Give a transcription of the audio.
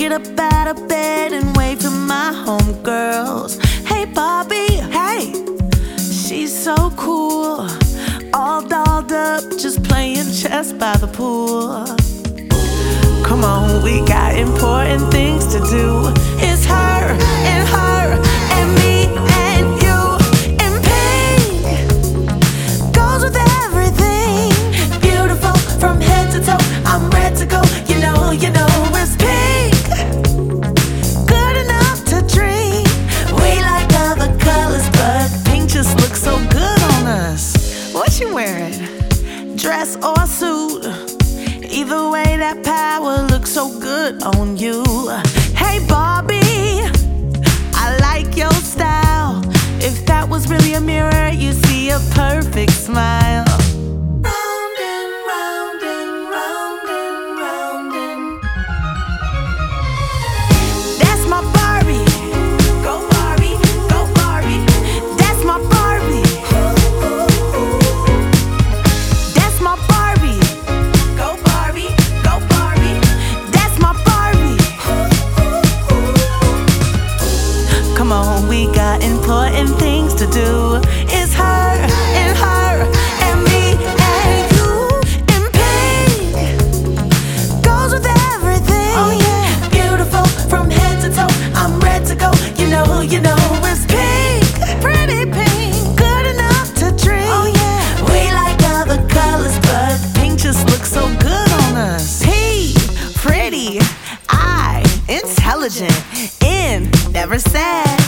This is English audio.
get up out of bed and wave to my homegirls. Hey Bobby, hey, she's so cool, all dolled up, just playing chess by the pool. Come on, we got important things to do. It's her and her and me and you. In pink goes with everything, beautiful from head to toe. I'm ready to go, you know it's pink, good enough to dream. We like other colors, but pink just looks so good on us. What you wearing? Dress or suit? Either way, that power looks so good on you. Hey Barbie, I like your style. If that was really a mirror, you see a perfect smile. Round and round and round and round and. That's my Barbie. Go Barbie, go Barbie. That's my Barbie. That's my Barbie. Go Barbie, go Barbie. That's my Barbie. Come on, we got important things to do. It's her and her and me and you. In pink goes with everything. Oh yeah, beautiful from head to toe. I'm ready to go. You know it's pink, pretty pink, good enough to dream. Oh yeah, we like other colors, but pink just looks so good on us. P, pretty, I, intelligent, N, never sad.